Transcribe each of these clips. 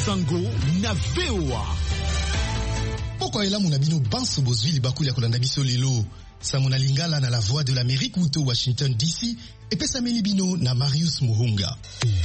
Sango na VOA. Pourquoi ela mona bino banso bozwi libakuli ya kolanda biso lelo? Samona Lingala na la voix de l'Amérique ou to Washington DC et pesa melibino na Marius Muhunga.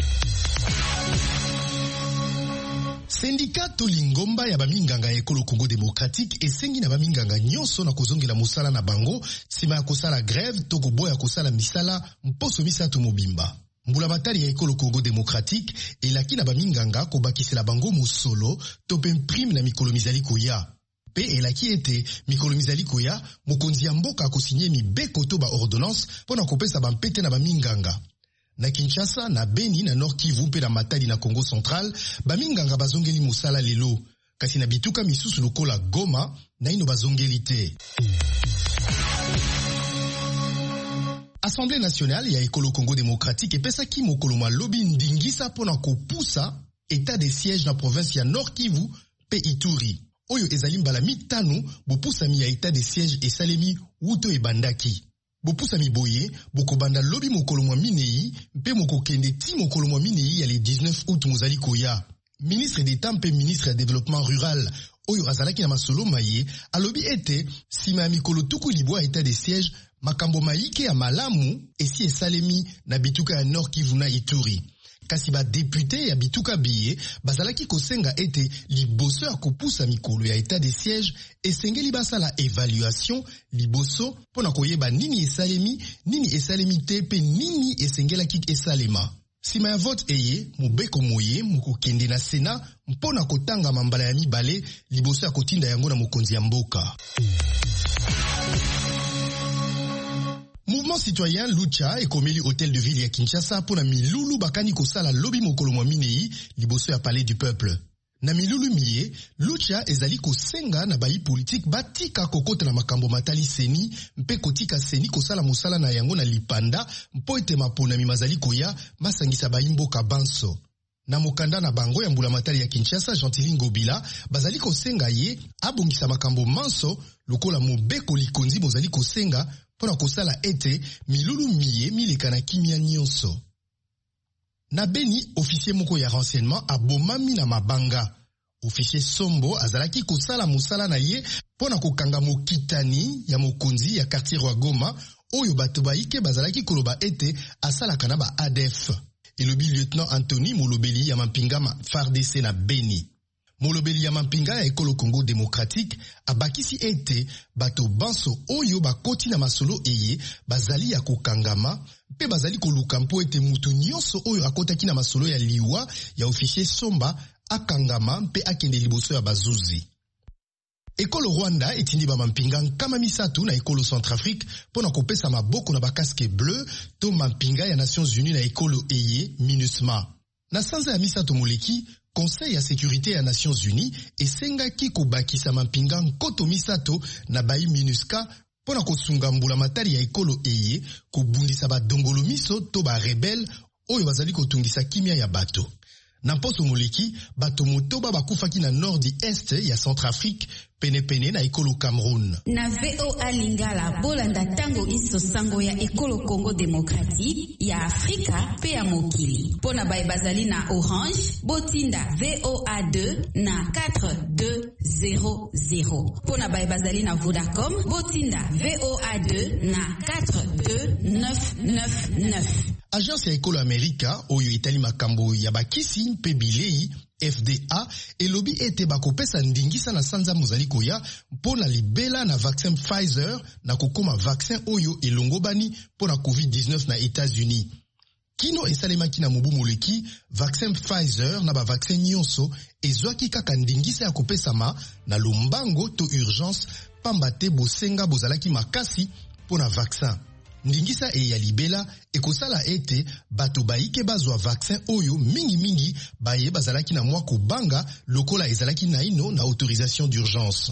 Syndicat Tolingomba ya baminganga ya ekolo Congo démocratique esengi na baminganga nyonso na kozongela musala na bango sima ya kosala grève to koboya kosala misala mposo misato mobimba. Mbula matari ya ekolo Congo démocratique elaki na baminganga kobakisela bango musolo to pe prime na mikolo mizali koya. Pe elaki ete mikolo mizali koya mokonzi ya mboka kosinye mibeko to ba ordonnance pona kopesa bampete na baminganga. Na Kinshasa, na Beni, na Nord Kivu, mpe na Matadi na Congo Central, baminganga bazongeli musala lelo. Kasi na bituka misusu lokola Goma, na ino bazongeli te. Assemblée nationale ya ekolo Congo démocratique epesa ki mokolo malobi ndingisa pona kopusa état de siège na province ya Nord Kivu pe Ituri. Oyo ezali mbala mitano bopusami ya état de siège esalemi wuto ebandaki. Bopusami boye bokobanda lobi mokolo mwa minei mpe mokokende ti mokolo mwa minei ya le 19 août mozali koya. Ministre d'État mpe ministre ya développement rural oyo azalaki na masolo maye alobi ete sima ya mikolo tuku libwa état de siège makambo maike ya malamu esi esalemi na bituka ya Nord Kivu na Ituri. Kasi ba député ya bituka biye bazalaki kosenga ete liboso ya kopusa mikolo ya état de siège esengeli basala évaluation liboso pona koyeba nini esalemi te pe nini esengelaki esalema. Sima ya vote eye mobeko moye mokokende na Sénat mpona kotanga mambala ya mibale liboso ya kotinda yango na mokonzi ya mboka. Mouvement citoyen Lucha ekomeli hôtel de ville ya Kinshasa pona milulu bakani kosala lobi mokolo mwa minei liboso ya palais du peuple. Na milulu miye, Lucha ezali kosenga na bayi politique batika kokota na makambo matali seni mpe kotika seni kosala musala na yango na lipanda mpo ete maponami mazali koya masangisa bayi mboka banso. Na mokanda na bango ya mbula matali ya Kinshasa, Gentilin Ngobila bazali kosenga ye abongisa makambo manso lokola mobeko likonzi bozali kosenga pona kosala ete milulu miye mileka na kimia nyonso. Na Beni, officier moko ya renseignement abomami na mabanga. Officier Sombo azalaki kosala musala na ye pona kokanga mokitani ya mokonzi ya quartier wa Goma oyo bato baike bazalaki koloba ete asalaka na ba ADF. Elobi lieutenant Anthony Molobeli ya mampingama FARDC na Beni. Molobeli ya mampinga ya ekolo Congo démocratique abakisi ete bato banso oyo bakoti na masolo eye bazali ya kokangama pe bazali koluka mpo ete mutu nyonso oyo akotaki na masolo ya liwa ya officier Somba akangama mpe akende liboso ya bazuzi. Ekolo Rwanda etindi ba mampinga nkama misatu na ekolo Centrafrique pona kopesa maboko na bakaske bleu to mampinga ya Nations Unies na ekolo eye MINUSMA. Na sanza ya misatu moleki Conseil ya sécurité ya Nations Unies esengaki kobakisa mampinga nkoto misato na bayi MINUSCA pona kosunga mbula matari ya ekolo eye kobundisa badongolo miso to ba rebelle oyo bazali kotungisa kimia ya bato. Na mposo moleki bato motoba bakufaki na nord di est ya Centrafrique pene na ekolo Cameroun. Na VOA Lingala bolanda tango iso sango ya ekolo Congo démocratique ya Afrika pe ya mokili. Pona bae bazali na Orange botinda VOA2 na 4200. Pona bae bazali na Vodacom botinda VOA2 na 42999. Agence ya ekolo Amerika oyo etali makambo ya bakisi mpe bilei FDA elobi ete bakopesa ndingisa na sanza mozali koya mpona libela na vaccin Pfizer na kokoma vaccin oyo elongobani mpona COVID-19 na États-Unis. Kino esalemaki na mobu moleki, vaccin Pfizer na ba vaccin nyonso ezwaki kaka ndingisa ya kopesama na lombango to urgence pamba te bosenga bozalaki makasi mpona vaccin. Ndingisa ya libela ekosala ete bato baike bazwa vaccin oyo mingi baye bazalaki na mwa kobanga lokola ezalaki na ino na autorisation d'urgence.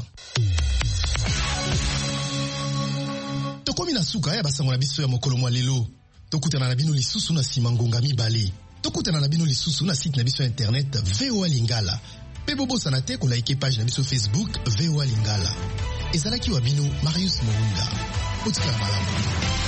Tokomi na suka ya basango na biso ya mokolo mwa lelo. Tokutana na bino lisusu na sima ngonga mibale. Tokutana na bino lisusu na site na biso internet VOA Lingala. Pe bobosana te ko like page na biso Facebook VOA Lingala. Ezalaki wa bino Marius Muhunga. Otika malamu.